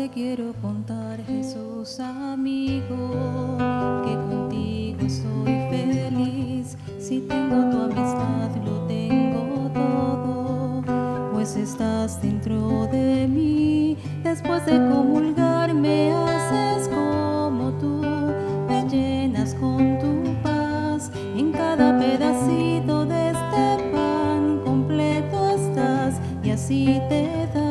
te quiero contar, Jesús amigo, que contigo soy feliz. Si tengo tu amistad, lo tengo todo, pues estás dentro de mí. Después de comulgar me haces como tú, me llenas con tu paz. En cada pedacito de este pan completo estás y así te das.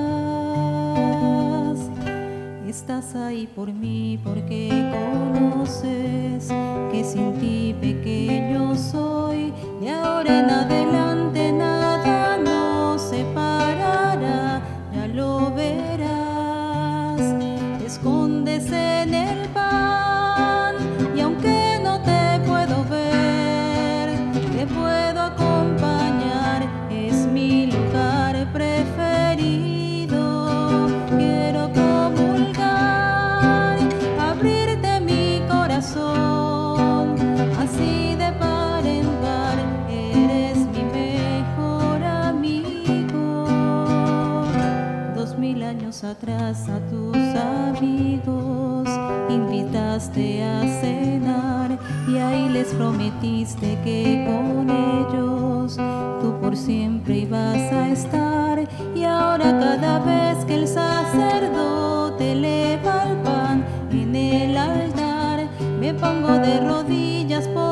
Estás ahí por mí porque conoces que sin ti pequeño soy. De ahora en adelante nada nos separará, ya lo verás. Te escondes en el pan y aunque no te puedo ver, te puedo acompañar, es mi lugar preferido. Quiero comulgar, abrirte mi corazón, así de par en par, eres mi mejor amigo. 2000 años atrás a tus amigos invitaste a cenar y ahí les prometiste que con ellos tú por siempre ibas a estar. Y ahora cada vez que el sacerdote eleva el pan en el altar, me pongo de rodillas por